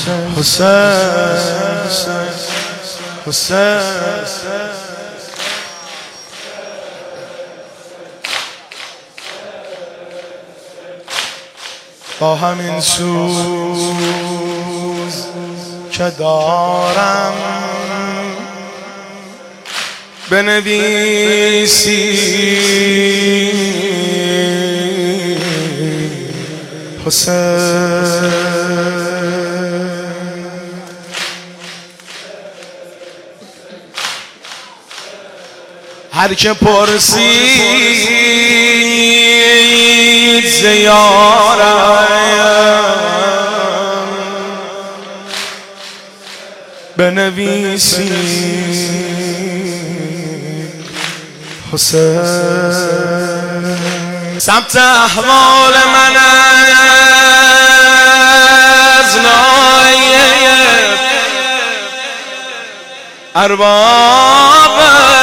با همین سوز که دارم بنویسی حسین. هر که پرسید ز یارم بنویسی حسین. ثبت احوال من از نایه ارباب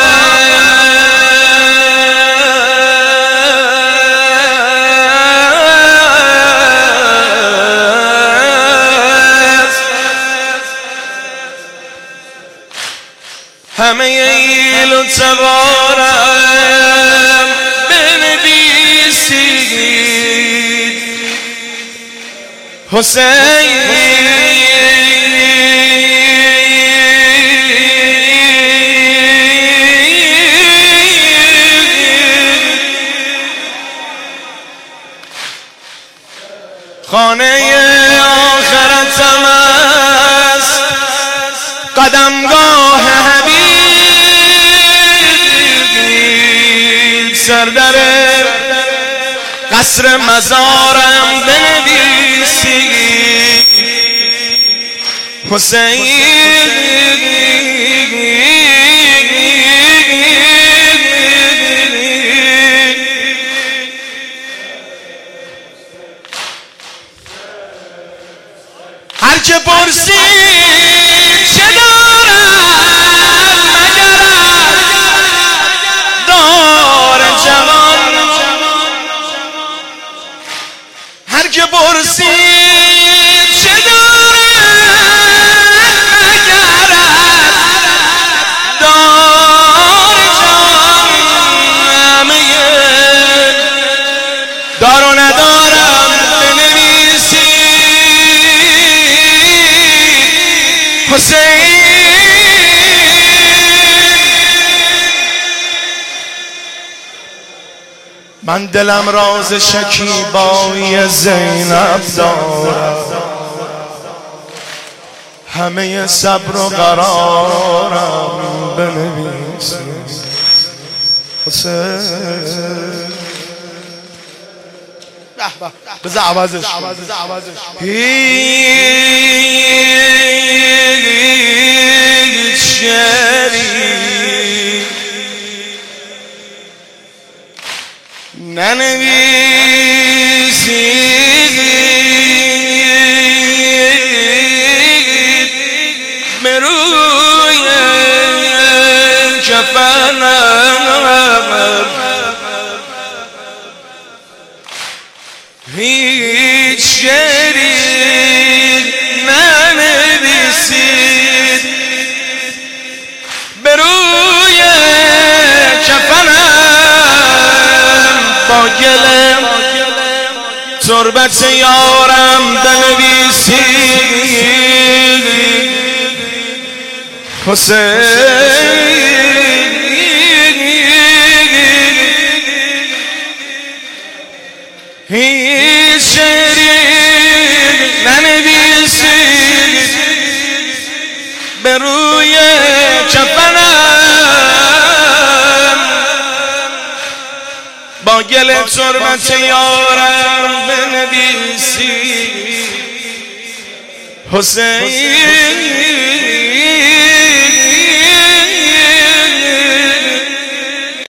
همه ایل و تبارم بنویسید حسین. خانه آخرتم است قدمگاه حبیب، سردر قصر مزارم بنویسید حسین. هر که پرسید چه دارم مگر دار جوان، هر که پرسید چه دارم مگر دار جوان، همه دار و ندارم حسین. من دلم راز شکیبایی زینب دارم، همه صبر و قرارم بنویسید حسین. بذار عوضش هیچ شعری ننویسید به روی کفنم، هیچ شعری ننویسید به روی کفنم، با گل تربت یارم بنویسید حسین. هیچ شعری ننویسید به روی کفنم، با گل تربت یارم بنویسید حسین.